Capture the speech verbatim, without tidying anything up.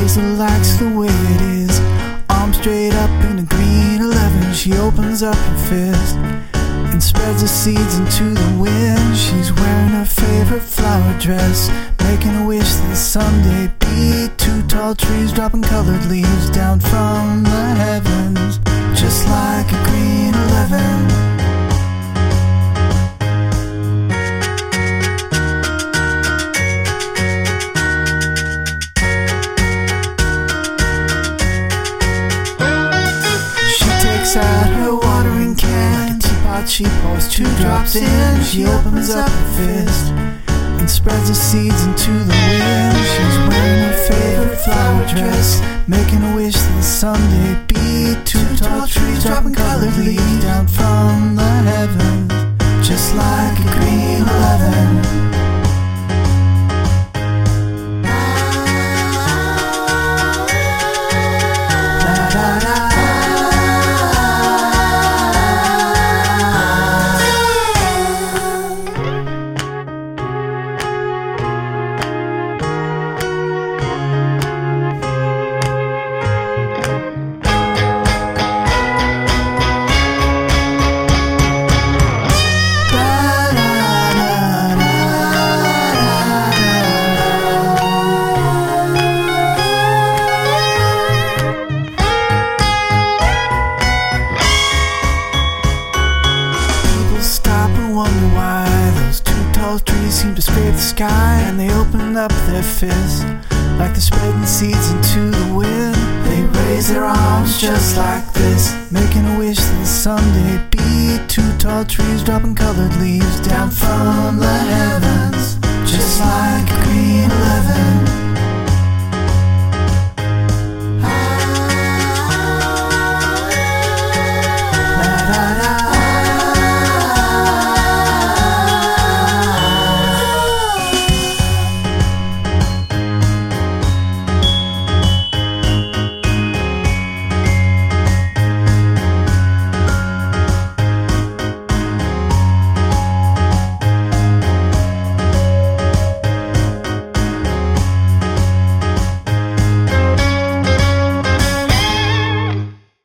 Hazel likes the way it is. Arms straight up in a green eleven. She opens up her fist and spreads the seeds into the wind. She's wearing her favorite flower dress, making a wish that someday be two tall trees dropping colored leaves down from the heavens, just like a green eleven. Out her watering can, teapot she pours two drops in. She opens up her fist and spreads the seeds into the wind. She's wearing her favorite flower dress, making a wish that someday be two tall trees dropping colored leaves down from the heavens, just like a green eleven. Wonder why those two tall trees seem to scrape the sky, and they open up their fists like they're spreading seeds into the wind. They raise their arms just like this, making a wish that someday be two tall trees dropping colored leaves down from the heavens, just like a green